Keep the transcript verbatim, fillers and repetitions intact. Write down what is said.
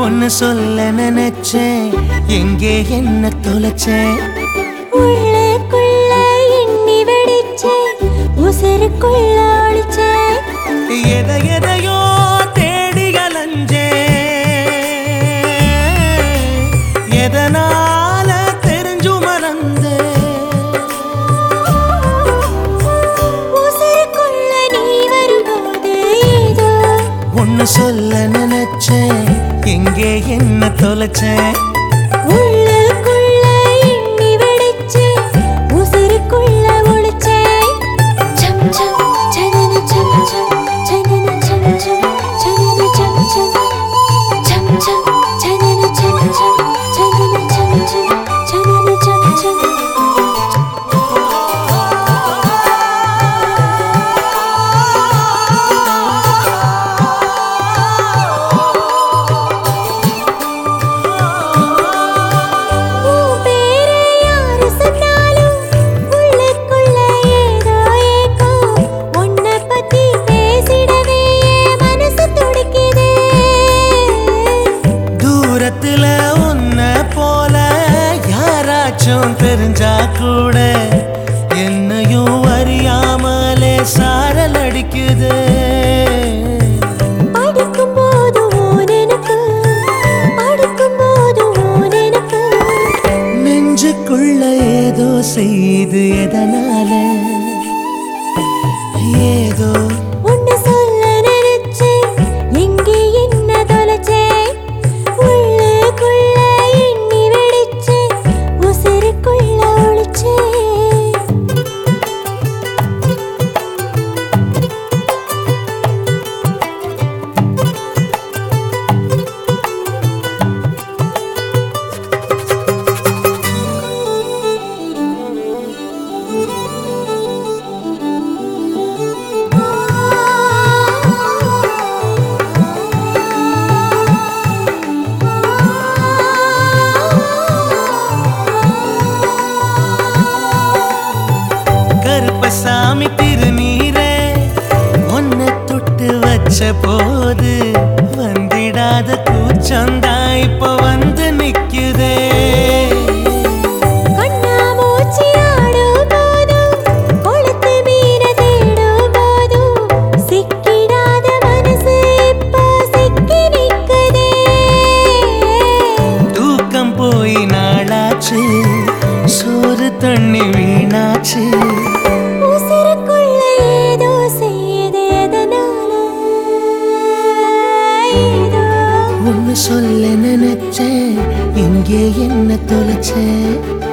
ஒன்னு சொல்ல நினைச்சேன், எங்கே என்ன தொலைச்சேன்? உள்ளுக்குள்ள எண்ணி வெடிச்சேன், உசுருக்குள்ள ஒளிச்சேன். எதை எதையோ தேடி அலைஞ்சேன், எதனால தெரிஞ்சு மறந்தேன். உசுருக்குள்ள நீ வரும்போது ஏதோ ஒன்னு சொல்ல நினைச்சேன், எங்கே என்ன தொலைச்சேன்? உள்ளுக்குள்ள எண்ணி வெடிச்சேன், உசுருக்குள்ள ஒளிச்சேன். சம் சம் சனன சம் சம் சனன சம் சம் சனன சம் சம் சம் சம் சனன சம் சம் சனன சம் சம் சனன சம் சம். தெரிஞ்சா கூட என்னையும் அறியாமலே சாரல் அடிக்குது. அடிக்கும் போது எனக்கு அடிக்கும் போது எனக்கு நெஞ்சுக்குள்ள ஏதோ செய்து எதனால ஏதோ ஒன்னு சொல்ல நினைச்சேன், எங்கே என்ன தொலைச்சேன்? உள்ளுக்குள்ள எண்ணி வெடிச்சேன், உசுருக்குள்ள ஒளிச்சேன். கருப்பசாமி திருநீரே ஒன்ன தொட்டு வச்ச போது வந்திடாத கூச்சந்தா இப்ப வந்து நிக்குதே. கண்ணாமூச்சி ஆடும் போதும் கொளுத்து மீற தேடும் போதும் சிக்கிடாத மனசு இப்ப சிக்கி நிக்குதே. தூக்கம் போய் நாளாச்சு, சோறு தண்ணி வீணாச்சு. உசுருக்குள்ள ஏதோ செய்யுது எதனால ஏதோ ஒன்னு சொல்ல நினைச்சேன், எங்கே என்ன தொலைச்சேன்?